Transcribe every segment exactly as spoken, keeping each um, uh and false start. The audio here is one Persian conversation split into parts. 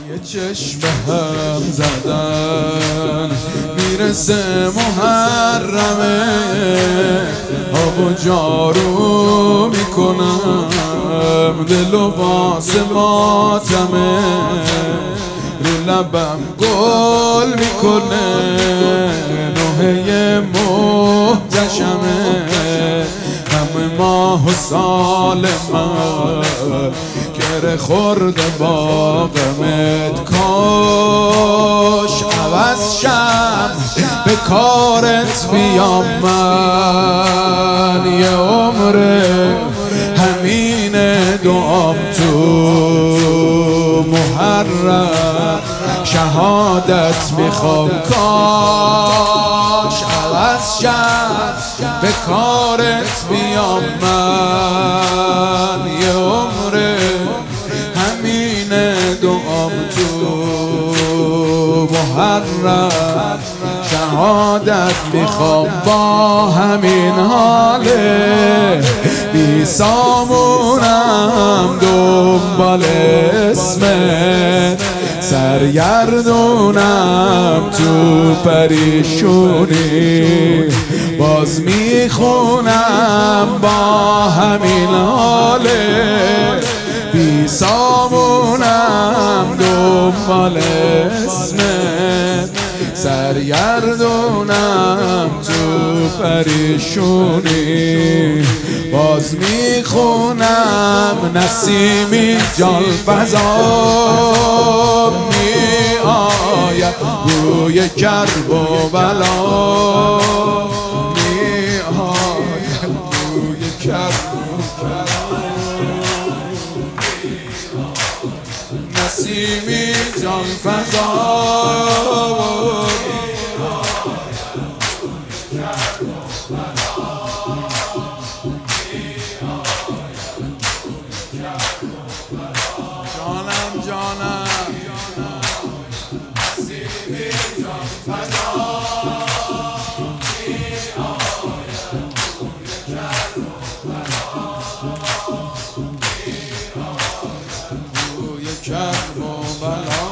یه چشم هم زدن میرسه محرمه، آب و جارو میکنم دل و واسه ماتمه، رو لبم گل میکنه نوحه محتشمه، همه ماه و سال من گره خورده باغمت، کاش عوض شم به کارت بیام من، یه عمره همین دعام تو محرم شهادت میخوام، کاش عوض شم به کارت بیام من، یه عمره همین دعام تو محرم شهادت میخوام، با همین حاله بی سامونم دنبال اسمت، سرگردونم تو پریشونی، باز میخونم با همین حاله بی سامونم دنبال اسمت، سرگردونم تو پریشونی، باز میخونم نسیمی جان فضا می آید روی کرب و بلا، می آید روی کرب و بلا، نسیمی جان فضا جانم جانم نسیمی جان فضا روی کرب و بلا،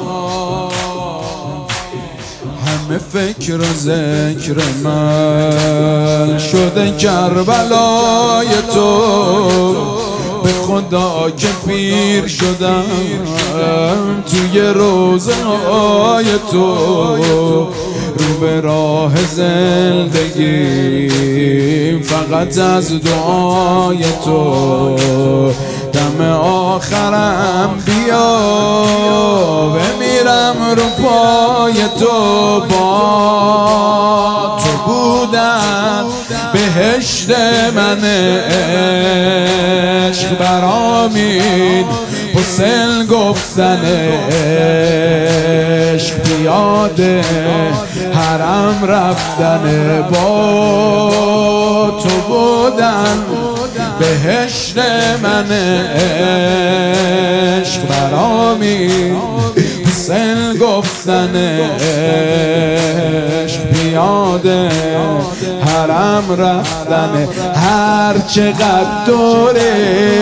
همه فکر و ذکر من شده کربلای تو، به خدا که پیر شدم توی روزه های تو، رو به راه زندگی فقط از دعای تو، دم آخرم بیا بمیرم رو پای تو، با تو بودن بهشت من عشق برامین حسین گفتن عشق، پیاده حرم رفتن با تو بودن بهشت من عشق برامین حسین گفتن عشق، پیاده حرم رفتن، هر چقدر دوره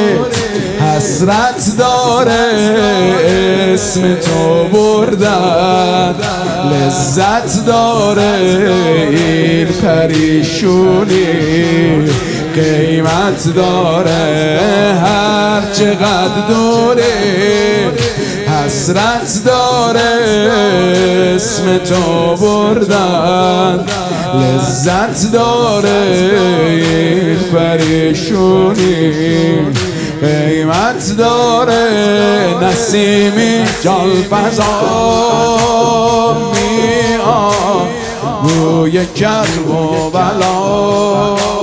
حسرت داره اسم تو بردن، لذت داره این پریشونی، قیمت داره هر چقدر دوره حسرت داره اسم تو بردن، لذت داره این پریشونی، قیمت داره نسیمی جان فضا می آ روی کرب و بلا.